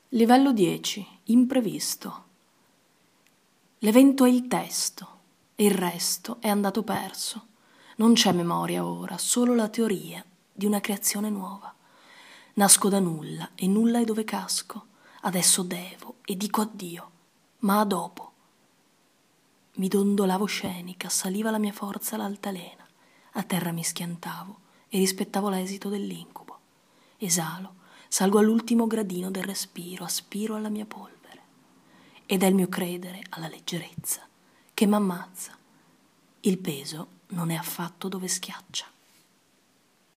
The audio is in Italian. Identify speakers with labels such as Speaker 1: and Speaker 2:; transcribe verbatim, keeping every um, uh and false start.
Speaker 1: Livello dieci. Imprevisto. L'evento è il testo e il resto è andato perso. Non c'è memoria ora, solo la teoria di una creazione nuova. Nasco da nulla e nulla è dove casco. Adesso devo e dico addio, ma a dopo. Mi dondolavo scenica, saliva la mia forza all'altalena. A terra mi schiantavo e rispettavo l'esito dell'incubo. Esalo, salgo all'ultimo gradino del respiro, aspiro alla mia polvere. Ed è il mio credere alla leggerezza che m'ammazza. Il peso non è affatto dove schiaccia.